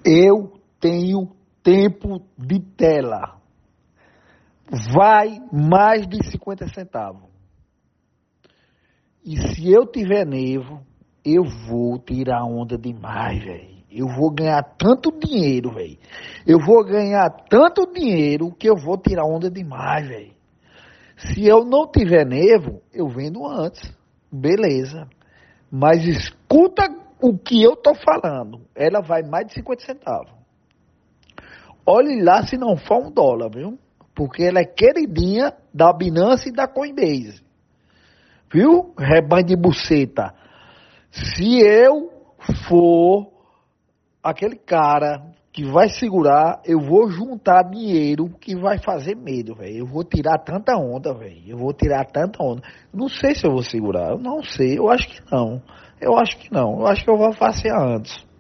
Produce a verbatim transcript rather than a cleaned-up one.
Eu tenho tempo de tela. Vai mais de cinquenta centavos. E se eu tiver nevo, eu vou tirar onda demais, velho. Eu vou ganhar tanto dinheiro, velho. Eu vou ganhar tanto dinheiro que eu vou tirar onda demais, velho. Se eu não tiver nevo, eu vendo antes. Beleza. Mas escuta o que eu tô falando. Ela vai mais de cinquenta centavos. Olhe lá se não for um dólar, viu? Porque ela é queridinha da Binance e da Coinbase. Viu? Rebanho de buceta. Se eu for aquele cara que vai segurar, eu vou juntar dinheiro que vai fazer medo, velho. Eu vou tirar tanta onda, velho. Eu vou tirar tanta onda. Não sei se eu vou segurar. Eu não sei. Eu acho que não. Eu acho que não. Eu acho que eu vou passear antes.